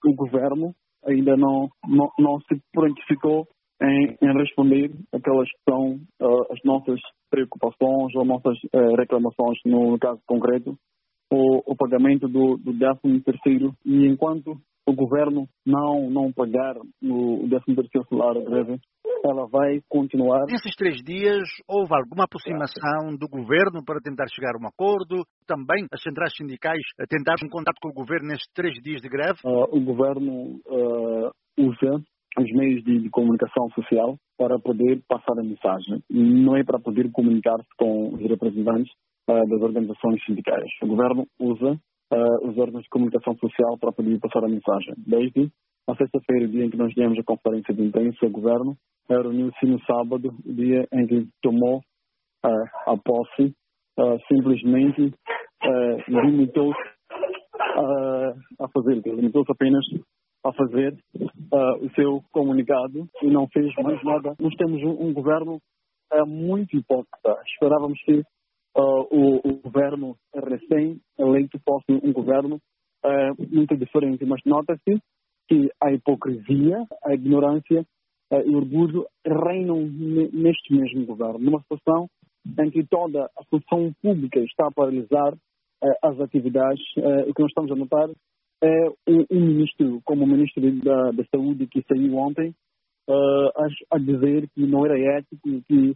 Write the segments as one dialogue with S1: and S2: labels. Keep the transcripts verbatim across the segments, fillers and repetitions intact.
S1: o governo ainda não, não, não se prontificou em, em responder aquelas que são uh, as nossas preocupações ou nossas uh, reclamações, no caso concreto, o, o pagamento do, do décimo terceiro. E enquanto o governo não, não pagar o décimo terceiro salário greve, ela vai continuar.
S2: Nesses três dias, houve alguma aproximação do governo para tentar chegar a um acordo? Também as centrais sindicais tentaram um contato com o governo nestes três dias de greve?
S1: Uh, o governo uh, usa os meios de, de comunicação social para poder passar a mensagem. Não é para poder comunicar-se com os representantes uh, das organizações sindicais. O governo usa uh, os órgãos de comunicação social para poder passar a mensagem. Desde a sexta-feira, o dia em que nós demos a conferência de imprensa, o governo reuniu-se no sábado, o dia em que tomou uh, a posse, uh, simplesmente uh, limitou-se uh, a fazer, limitou-se apenas a fazer uh, o seu comunicado e não fez mais nada. Nós temos um, um governo uh, muito hipócrita. Esperávamos que uh, o, o governo recém-eleito fosse um governo uh, muito diferente, mas nota-se que a hipocrisia, a ignorância uh, e o orgulho reinam neste mesmo governo, numa situação em que toda a função pública está a paralisar uh, as atividades. Uh, o que nós estamos a notar é o, o ministro, como o ministro da, da Saúde, que saiu ontem, uh, a, a dizer que não era ético que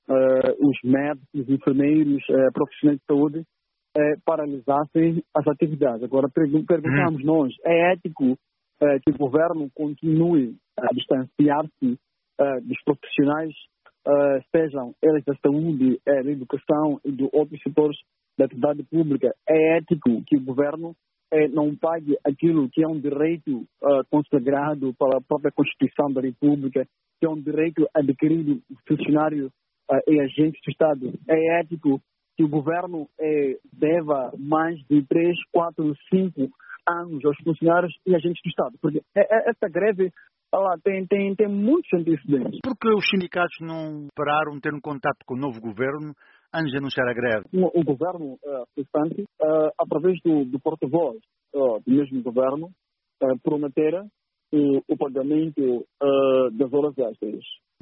S1: uh, os médicos, os enfermeiros, uh, profissionais de saúde uh, paralisassem as atividades. Agora, perguntamos nós, é ético uh, que o governo continue a distanciar-se uh, dos profissionais, uh, sejam eles da saúde, uh, da educação e de outros setores da atividade pública? É ético que o governo Eh, não pague aquilo que é um direito uh, consagrado pela própria Constituição da República, que é um direito adquirido por funcionário uh, e agentes do Estado? É ético que o governo eh, deva mais de três, quatro, cinco anos aos funcionários e agentes do Estado? Porque essa greve ela tem, tem, tem muitos antecedentes.
S2: Por que os sindicatos não pararam ter um contato com o novo governo antes de anunciar a greve?
S1: O, o governo restante, uh, uh, através do, do porta-voz uh, do mesmo governo, uh, prometera uh, o pagamento uh, das horas extras.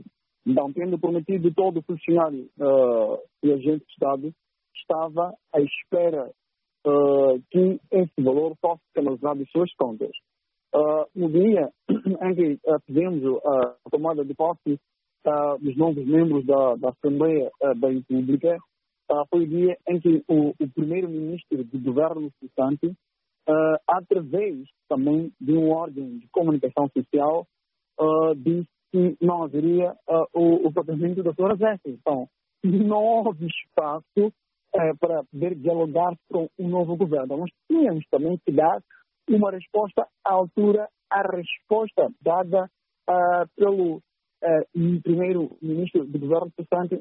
S1: Não tendo prometido, todo funcionário uh, e agente de Estado estava à espera uh, que esse valor fosse canalizado em suas contas. Uh, no dia em que uh, tivemos uh, a tomada de posse Uh, dos novos membros da, da Assembleia uh, da República, uh, foi o dia em que o, o primeiro-ministro do governo cessante, uh, através também de um órgão de comunicação social, uh, disse que não haveria uh, o, o pagamento das horas extras. Então, não houve espaço uh, para poder dialogar com o novo governo. Nós tínhamos também que dar uma resposta à altura, à resposta dada uh, pelo Uh, e o primeiro-ministro do governo cessante